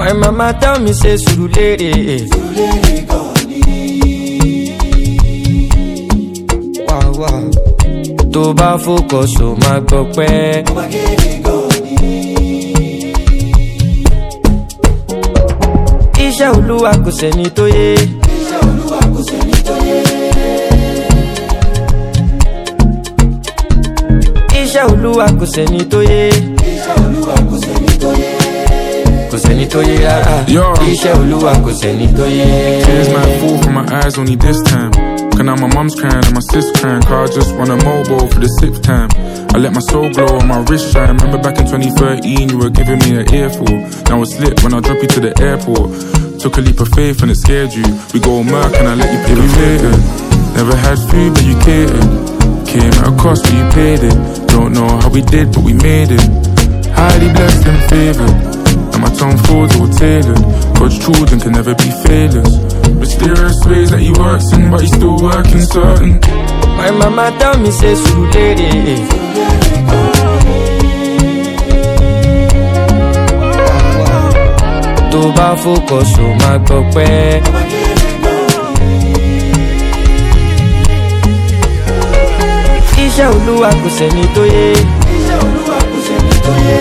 My mama tell me say Surulere goni. Wow wow. Tó bá focus o ma gbọ́ pẹ́. Iṣẹ́ Olúwa kò sẹ́ni tó yé. Iṣẹ́ Olúwa kò sẹ́ni tó yé. Iṣẹ́ Olúwa kò sẹ́ni tó yé. Iṣẹ́ Olúwa kò sẹ́ni tó yé. Kò sẹ́ni tó yé rárá. Iṣẹ́ Olúwa kò sẹ́ni tó yé. Tears might fall from my eyes only this time. Cause now my mom's crying and my sis crying. Cause I just want a mobile for the 6th time. I let my soul glow on my wrist shine. Remember back in 2013 you were giving me an earful. Now it's lit when I drop you to the airport. Took a leap of faith and it scared you. We go Merc and I let you pay the waited. Never had food but you catered. Came at a cost but you paid it. Don't know how we did but we made it. Highly blessed and favoured. And my tongue folds all tailored. God's children can never be failures. Mysterious ways that he works in but he's still working certain. My mama tell me say Surulere. Tó bá focus o ma gbọ́ pẹ́. Iṣẹ́ Olúwa kò sẹ́ni tó yé. Iṣẹ́ Olúwa kò sẹ́ni tó yé.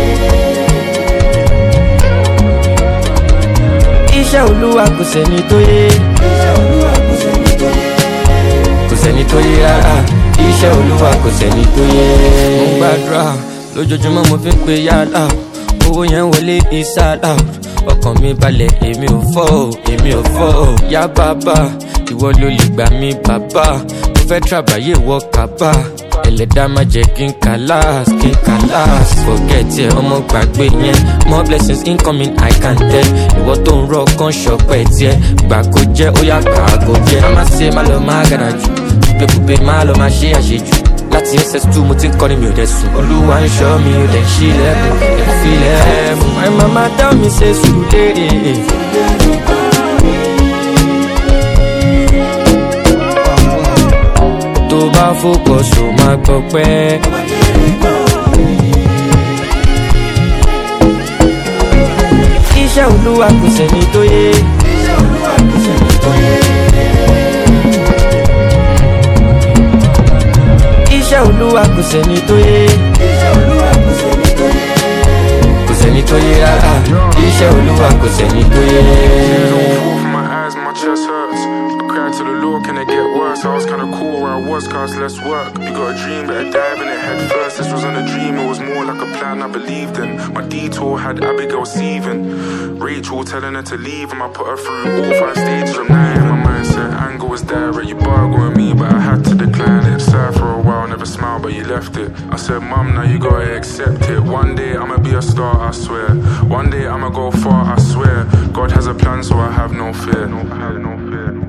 Iṣẹ́ Olúwa kò sẹ́ni tó yé. Iṣẹ́ Olúwa kò sẹ́ni tó yé. Kò sẹ́ni tó yé rárá. Iṣẹ́ Olúwa kò sẹ́ni tó yé. Mo ń gbàdúrà lójoojúmọ́ mo fi ń pe yálà. Owó yẹn wọlé ìsàlà. Ọkàn mi balẹ̀ èmi ò fọ́ o, èmi ò fọ́ o. Yá bàbá ìwọ ló lè gbà mí bàbá. Mo fẹ́ tàbáyé wọ kábà. Ẹlẹ́dàá má jẹ́ kí n kàlàs, kí n kàlàs. Forget ẹ ọmọ gbàgbé yẹn. More blessings incoming I can tell. Ìwọ tó ń rọ kán ṣọpẹ́ tiẹ̀. Gbà kó jẹ́ ó yá gbà kó jẹ́. Má ṣe má lọ má gàdà jù. Pépépé má lọ má ṣe àṣejù. Láti SS2 mo ti ń kọrin mi ò dẹ̀ sùn. Olúwa ń ṣọ́ mi ò dẹ̀ ṣílẹ̀kùn. Ẹ̀ filẹ̀ fún. My mama tell me say Surulere. Tó bá focus o ma gbọ́ pẹ́. Iṣẹ́ Olúwa kò sẹ́ni tó yé. Iṣẹ́ Olúwa kò sẹ́ni tó yé. Iṣẹ́ Olúwa kò sẹ́ni tó yé. Iṣẹ́ Olúwa kò sẹ́ni tó yé. Kò sẹ́ni tó yé rárá. Iṣẹ́ Olúwa kò sẹ́ni tó yé. My chest hurts. I cried to the Lord, can it get worse? I was kinda cool where I was, cause less work. You got a dream, better dive in it head first. This wasn't a dream, it was more like a plan I believed in. My detour had Abigail seething. Rachel telling her to leave, and I put her through all 5 stages of night. My mindset, anger was direct. You bargained with me, but I had to decline it. Sad for a while, never smiled, but you left it. I said, Mum, now you gotta accept it. One day I'ma be a star, I swear. One day I'ma go far, I swear. God has a plan, so I have no fear. I have no fear.